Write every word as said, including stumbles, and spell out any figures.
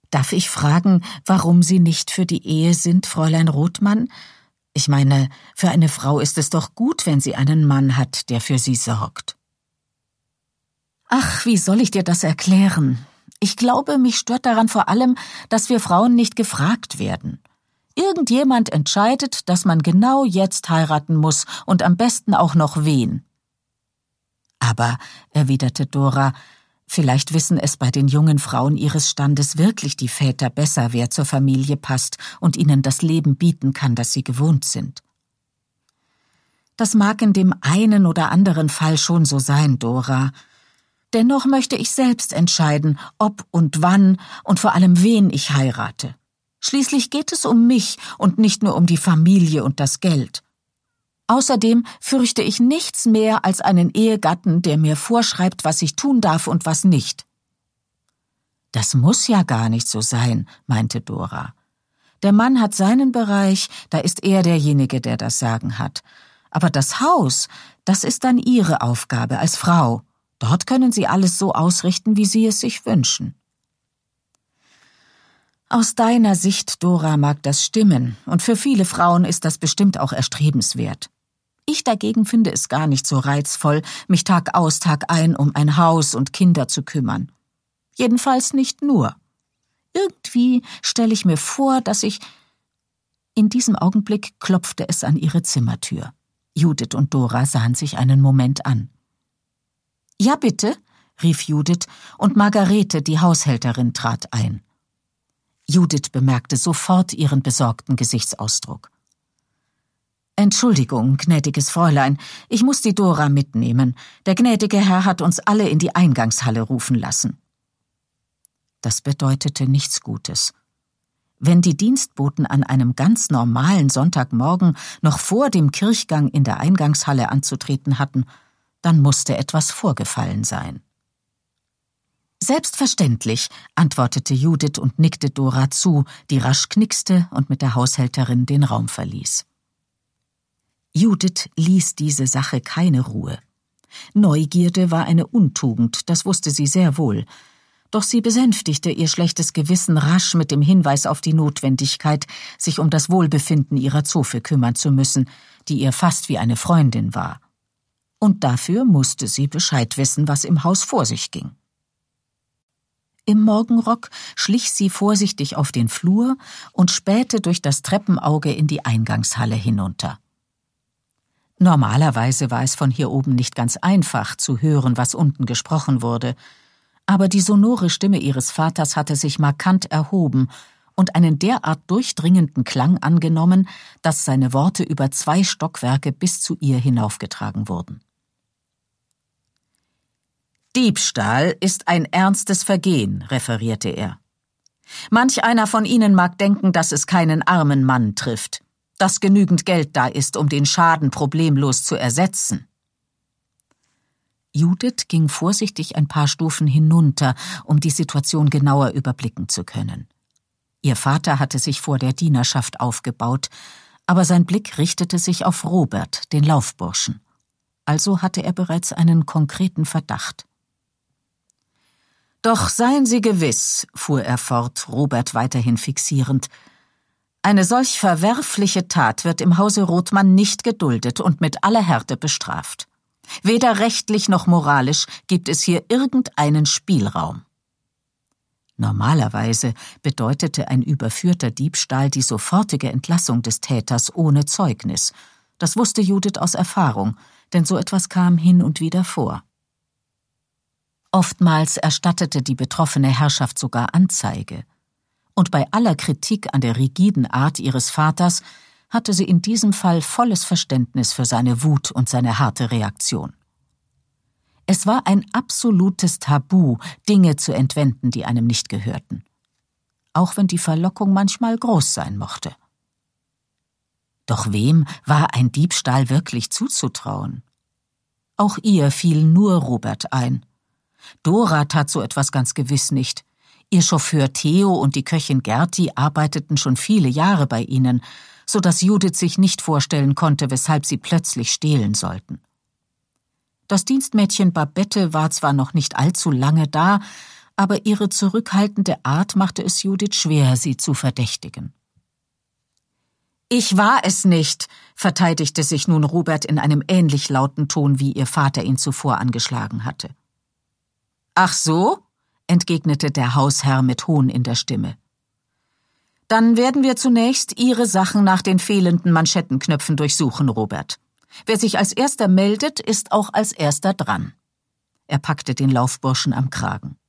Darf ich fragen, warum Sie nicht für die Ehe sind, Fräulein Rothmann? Ich meine, für eine Frau ist es doch gut, wenn sie einen Mann hat, der für sie sorgt. Ach, wie soll ich dir das erklären? Ich glaube, mich stört daran vor allem, dass wir Frauen nicht gefragt werden. Irgendjemand entscheidet, dass man genau jetzt heiraten muss und am besten auch noch wen. Aber, erwiderte Dora, vielleicht wissen es bei den jungen Frauen ihres Standes wirklich die Väter besser, wer zur Familie passt und ihnen das Leben bieten kann, das sie gewohnt sind. Das mag in dem einen oder anderen Fall schon so sein, Dora. Dennoch möchte ich selbst entscheiden, ob und wann und vor allem wen ich heirate. Schließlich geht es um mich und nicht nur um die Familie und das Geld. Außerdem fürchte ich nichts mehr als einen Ehegatten, der mir vorschreibt, was ich tun darf und was nicht. Das muss ja gar nicht so sein, meinte Dora. Der Mann hat seinen Bereich, da ist er derjenige, der das Sagen hat. Aber das Haus, das ist dann Ihre Aufgabe als Frau. Dort können Sie alles so ausrichten, wie Sie es sich wünschen. Aus deiner Sicht, Dora, mag das stimmen, und für viele Frauen ist das bestimmt auch erstrebenswert. Ich dagegen finde es gar nicht so reizvoll, mich Tag aus, Tag ein um ein Haus und Kinder zu kümmern. Jedenfalls nicht nur. Irgendwie stelle ich mir vor, dass ich... In diesem Augenblick klopfte es an ihre Zimmertür. Judith und Dora sahen sich einen Moment an. »Ja, bitte«, rief Judith, und Margarete, die Haushälterin, trat ein. Judith bemerkte sofort ihren besorgten Gesichtsausdruck. »Entschuldigung, gnädiges Fräulein, ich muss die Dora mitnehmen. Der gnädige Herr hat uns alle in die Eingangshalle rufen lassen.« Das bedeutete nichts Gutes. Wenn die Dienstboten an einem ganz normalen Sonntagmorgen noch vor dem Kirchgang in der Eingangshalle anzutreten hatten, dann musste etwas vorgefallen sein. »Selbstverständlich«, antwortete Judith und nickte Dora zu, die rasch knickste und mit der Haushälterin den Raum verließ. Judith ließ diese Sache keine Ruhe. Neugierde war eine Untugend, das wusste sie sehr wohl. Doch sie besänftigte ihr schlechtes Gewissen rasch mit dem Hinweis auf die Notwendigkeit, sich um das Wohlbefinden ihrer Zofe kümmern zu müssen, die ihr fast wie eine Freundin war. Und dafür musste sie Bescheid wissen, was im Haus vor sich ging. Im Morgenrock schlich sie vorsichtig auf den Flur und spähte durch das Treppenauge in die Eingangshalle hinunter. Normalerweise war es von hier oben nicht ganz einfach zu hören, was unten gesprochen wurde, aber die sonore Stimme ihres Vaters hatte sich markant erhoben und einen derart durchdringenden Klang angenommen, dass seine Worte über zwei Stockwerke bis zu ihr hinaufgetragen wurden. »Diebstahl ist ein ernstes Vergehen«, referierte er. »Manch einer von Ihnen mag denken, dass es keinen armen Mann trifft, dass genügend Geld da ist, um den Schaden problemlos zu ersetzen.« Judith ging vorsichtig ein paar Stufen hinunter, um die Situation genauer überblicken zu können. Ihr Vater hatte sich vor der Dienerschaft aufgebaut, aber sein Blick richtete sich auf Robert, den Laufburschen. Also hatte er bereits einen konkreten Verdacht. »Doch seien Sie gewiss«, fuhr er fort, Robert weiterhin fixierend, »eine solch verwerfliche Tat wird im Hause Rothmann nicht geduldet und mit aller Härte bestraft. Weder rechtlich noch moralisch gibt es hier irgendeinen Spielraum.« Normalerweise bedeutete ein überführter Diebstahl die sofortige Entlassung des Täters ohne Zeugnis. Das wusste Judith aus Erfahrung, denn so etwas kam hin und wieder vor. Oftmals erstattete die betroffene Herrschaft sogar Anzeige. Und bei aller Kritik an der rigiden Art ihres Vaters hatte sie in diesem Fall volles Verständnis für seine Wut und seine harte Reaktion. Es war ein absolutes Tabu, Dinge zu entwenden, die einem nicht gehörten. Auch wenn die Verlockung manchmal groß sein mochte. Doch wem war ein Diebstahl wirklich zuzutrauen? Auch ihr fiel nur Robert ein. Dora tat so etwas ganz gewiss nicht. Ihr Chauffeur Theo und die Köchin Gerti arbeiteten schon viele Jahre bei ihnen, so dass Judith sich nicht vorstellen konnte, weshalb sie plötzlich stehlen sollten. Das Dienstmädchen Babette war zwar noch nicht allzu lange da, aber ihre zurückhaltende Art machte es Judith schwer, sie zu verdächtigen. »Ich war es nicht«, verteidigte sich nun Robert in einem ähnlich lauten Ton, wie ihr Vater ihn zuvor angeschlagen hatte. »Ach so?«, entgegnete der Hausherr mit Hohn in der Stimme. »Dann werden wir zunächst Ihre Sachen nach den fehlenden Manschettenknöpfen durchsuchen, Robert. Wer sich als Erster meldet, ist auch als Erster dran.« Er packte den Laufburschen am Kragen.